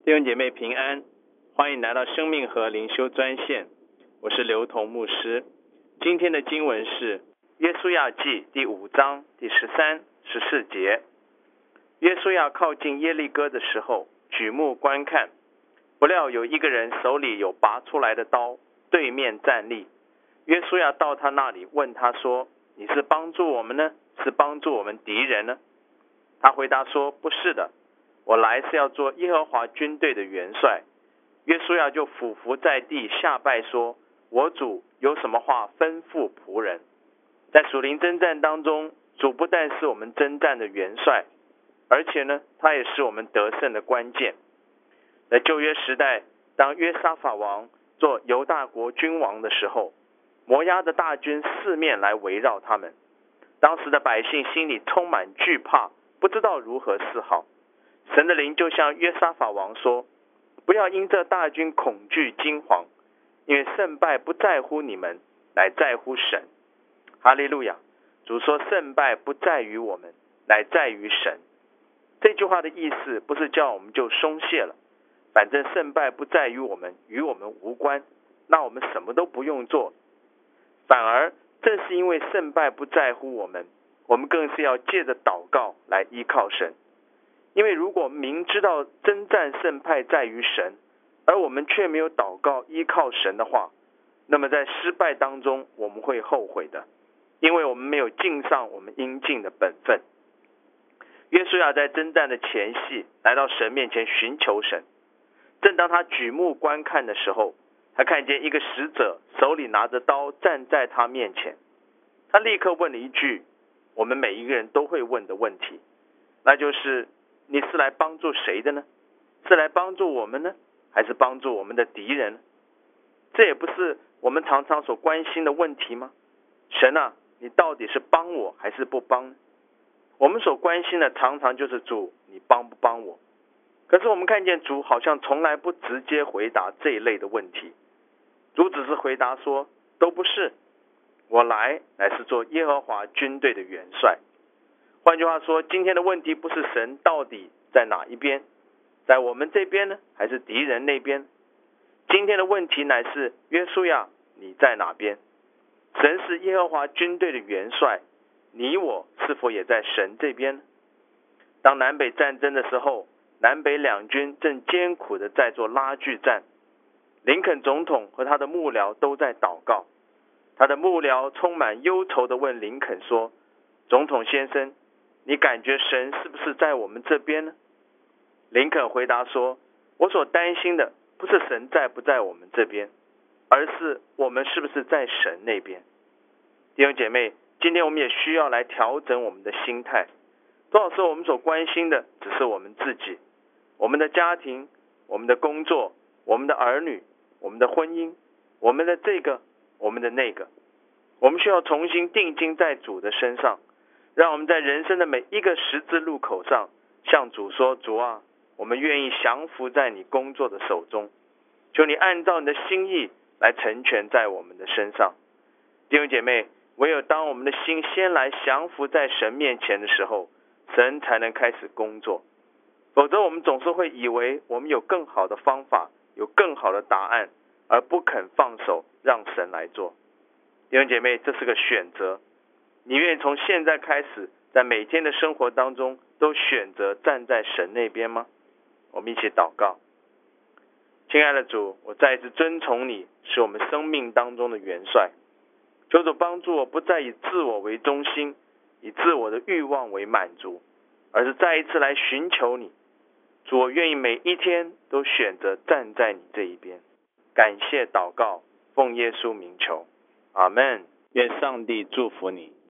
弟兄姐妹平安，欢迎来到生命和灵修专线，我是刘同牧师。今天的经文是约书亚记第5章第13、14节。约书亚靠近耶利哥的时候，举目观看，不料有一个人手里有拔出来的刀，对面站立。约书亚到他那里，问他说：你是帮助我们呢，是帮助我们敌人呢？他回答说：不是的，我来是要做耶和华军队的元帅。约书亚就俯伏在地下拜说：我主有什么话吩咐仆人？在属灵征战当中，主不但是我们征战的元帅，而且呢，他也是我们得胜的关键。在旧约时代，当约沙法王做犹大国君王的时候，摩押的大军四面来围绕他们，当时的百姓心里充满惧怕，不知道如何是好。神的灵就向约沙法王说：不要因这大军恐惧惊惶，因为胜败不在乎你们，乃在乎神。哈利路亚！主说胜败不在于我们，乃在于神。这句话的意思不是叫我们就松懈了，反正胜败不在于我们，与我们无关，那我们什么都不用做。反而正是因为胜败不在乎我们，我们更是要借着祷告来依靠神。因为如果明知道征战胜败在于神，而我们却没有祷告依靠神的话，那么在失败当中我们会后悔的，因为我们没有尽上我们应尽的本分。约书亚在征战的前夕来到神面前寻求神，正当他举目观看的时候，他看见一个使者手里拿着刀站在他面前。他立刻问了一句我们每一个人都会问的问题，那就是你是来帮助谁的呢？是来帮助我们呢，还是帮助我们的敌人呢？这也不是我们常常所关心的问题吗？神啊，你到底是帮我还是不帮呢？我们所关心的常常就是主，你帮不帮我？可是我们看见主好像从来不直接回答这一类的问题，主只是回答说都不是，我来乃是做耶和华军队的元帅。换句话说，今天的问题不是神到底在哪一边，在我们这边呢，还是敌人那边？今天的问题乃是约书亚，你在哪边？神是耶和华军队的元帅，你我是否也在神这边呢？当南北战争的时候，南北两军正艰苦的在做拉锯战，林肯总统和他的幕僚都在祷告。他的幕僚充满忧愁的问林肯说：总统先生，你感觉神是不是在我们这边呢？林肯回答说：我所担心的不是神在不在我们这边，而是我们是不是在神那边。弟兄姐妹，今天我们也需要来调整我们的心态。多少时候我们所关心的只是我们自己，我们的家庭，我们的工作，我们的儿女，我们的婚姻，我们的这个，我们的那个。我们需要重新定睛在主的身上，让我们在人生的每一个十字路口上向主说：主啊，我们愿意降服在你工作的手中，求你按照你的心意来成全在我们的身上。弟兄姐妹，唯有当我们的心先来降服在神面前的时候，神才能开始工作。否则我们总是会以为我们有更好的方法，有更好的答案，而不肯放手让神来做。弟兄姐妹，这是个选择。你愿意从现在开始，在每天的生活当中都选择站在神那边吗？我们一起祷告。亲爱的主，我再一次尊崇你，是我们生命当中的元帅。求主帮助我不再以自我为中心，以自我的欲望为满足，而是再一次来寻求你。主，我愿意每一天都选择站在你这一边。感谢祷告，奉耶稣名求，阿们。愿上帝祝福你。